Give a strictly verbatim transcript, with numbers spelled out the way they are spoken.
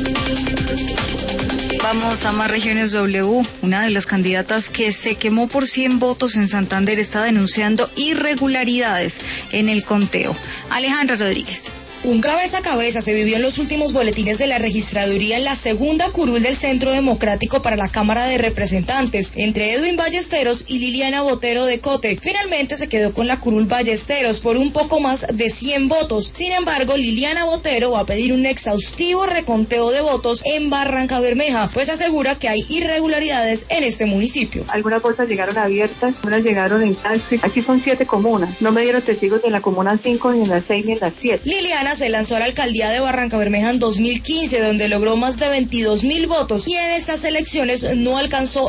Vamos a Más Regiones W. Una de las candidatas que se quemó por cien votos en Santander está denunciando irregularidades en el conteo. Alejandra Rodríguez. Un cabeza a cabeza se vivió en los últimos boletines de la registraduría en la segunda curul del Centro Democrático para la Cámara de Representantes, entre Edwin Ballesteros y Liliana Botero de Cote. Finalmente se quedó con la curul Ballesteros por un poco más de cien votos. Sin embargo, Liliana Botero va a pedir un exhaustivo reconteo de votos en Barranca Bermeja, pues asegura que hay irregularidades en este municipio. Algunas bolsas llegaron abiertas, unas llegaron en taxi. Aquí son siete comunas. No me dieron testigos ni en la comuna cinco, ni en la seis, ni en la siete. Liliana se lanzó a la alcaldía de Barranca Bermeja en dos mil quince, donde logró más de veintidós mil votos, y en estas elecciones no alcanzó